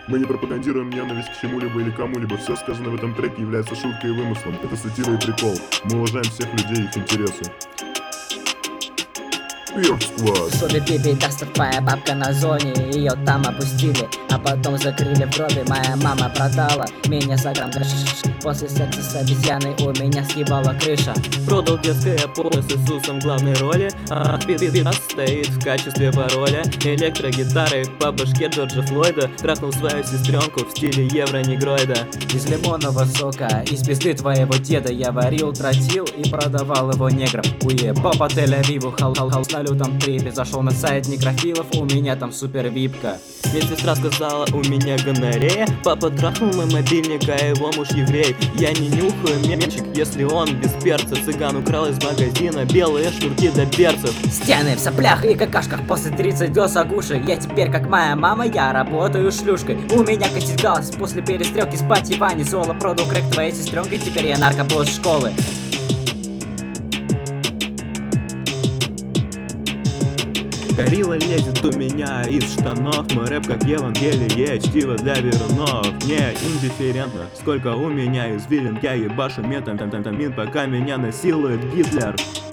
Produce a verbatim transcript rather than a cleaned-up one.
Мы не пропагандируем ненависть к чему-либо или кому-либо. Все сказанное в этом треке является шуткой и вымыслом. Это сатира и прикол. Мы уважаем всех людей и их интересы. Пирс Сквад. Шоби Биби Дастер, твоя бабка на зоне, ее там опустили, а потом закрыли в гробе. Моя мама продала меня за грамм граш. После секса с обезьяной у меня съебала крыша. Продал детское порно с Иисусом в главной роли, а пидас стоит в качестве пароля. Электрогитары по башке Джорджа Флойда. Трахнул свою сестренку в стиле евро-негроида. Из лимонного сока, из пизды твоего деда я варил, тротил и продавал его неграм. Уебал по Тель-Авиву, хал-хал-хал с налютом трипе. Зашел на сайт некрофилов, у меня там супер випка. Медсестра сказала, у меня гонорея. Папа трахнул мой мобильник, а его муж еврей. Я не нюхаю мячик, если он без перца. Цыган украл из магазина белые шнурки до перцев. Стены в соплях и какашках после тридцать до сагуши. Я теперь как моя мама, я работаю шлюшкой. У меня косит галс после перестрелки спать в Иване. Соло продал крэк твоей сестренкой, теперь я наркобосс школы. Горилла лезет у меня из штанов. Мой рэп как Евангелие, чтиво для верунов. Мне индифферентно, сколько у меня извилин. Я ебашу метамфетамин, пока меня насилует Гитлер.